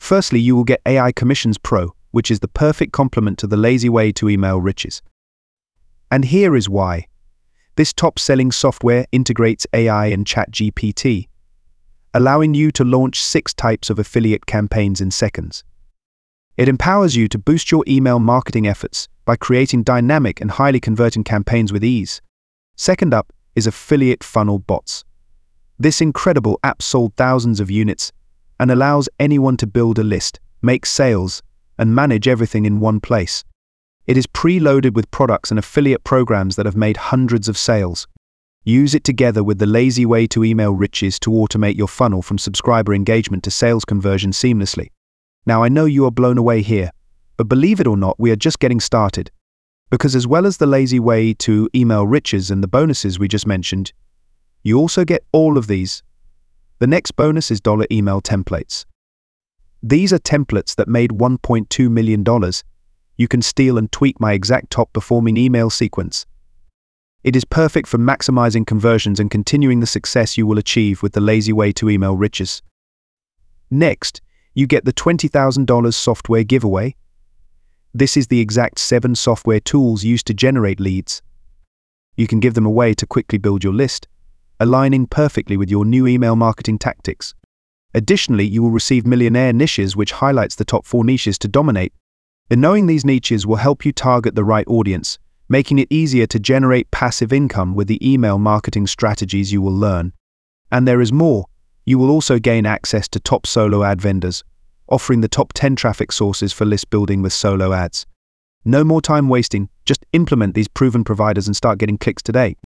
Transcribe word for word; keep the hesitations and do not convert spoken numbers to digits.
Firstly, you will get A I Commissions Pro, which is the perfect complement to the lazy way to email riches. And here is why. This top-selling software integrates A I and ChatGPT, allowing you to launch six types of affiliate campaigns in seconds. It empowers you to boost your email marketing efforts by creating dynamic and highly converting campaigns with ease. Second up is Affiliate Funnel Bots. This incredible app sold thousands of units and allows anyone to build a list, make sales, and manage everything in one place. It is preloaded with products and affiliate programs that have made hundreds of sales. Use it together with the lazy way to email riches to automate your funnel from subscriber engagement to sales conversion seamlessly. Now, I know you are blown away here, but believe it or not, we are just getting started. Because as well as the lazy way to email riches and the bonuses we just mentioned, you also get all of these. The next bonus is dollar email templates. These are templates that made one point two million dollars. You can steal and tweak my exact top-performing email sequence. It is perfect for maximizing conversions and continuing the success you will achieve with the lazy way to email riches. Next, you get the twenty thousand dollars software giveaway. This is the exact seven software tools used to generate leads. You can give them away to quickly build your list, aligning perfectly with your new email marketing tactics. Additionally, you will receive Millionaire Niches, which highlights the top four niches to dominate. And knowing these niches will help you target the right audience, making it easier to generate passive income with the email marketing strategies you will learn. And there is more. You will also gain access to top solo ad vendors, offering the top ten traffic sources for list building with solo ads. No more time wasting, just implement these proven providers and start getting clicks today.